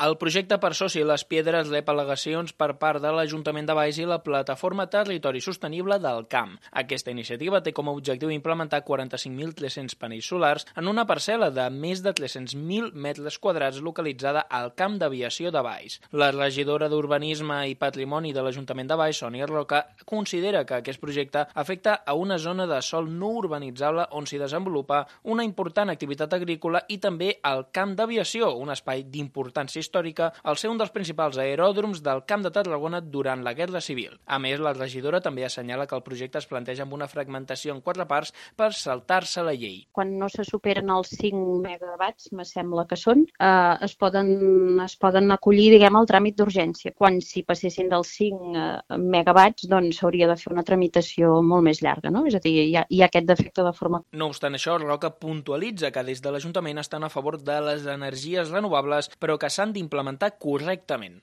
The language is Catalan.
El projecte per Soci les Piedres rep al·legacions per part de l'Ajuntament de Valls i la Plataforma Territori Sostenible del Camp. Aquesta iniciativa té com a objectiu implementar 45.300 panells solars en una parcel·la de més de 300.000 metres quadrats localitzada al Camp d'Aviació de Valls. La regidora d'Urbanisme i Patrimoni de l'Ajuntament de Valls, Sònia Roca, considera que aquest projecte afecta a una zona de sòl no urbanitzable on s'hi desenvolupa una important activitat agrícola i també al Camp d'Aviació, un espai d'importància històrica al ser un dels principals aeròdroms del Camp de Tarragona durant la Guerra Civil. A més, la regidora també assenyala que el projecte es planteja amb una fragmentació en 4 parts per saltar-se la llei. Quan no se superen els 5 megawatts, me sembla que són, es poden acollir, diguem, al tràmit d'urgència. Quan si passessin dels 5 megawatts, doncs s'hauria de fer una tramitació molt més llarga, no? És a dir, hi ha aquest defecte de forma. No obstant això, Roca puntualitza que des de l'Ajuntament estan a favor de les energies renovables, però que s'han d'implementar correctament.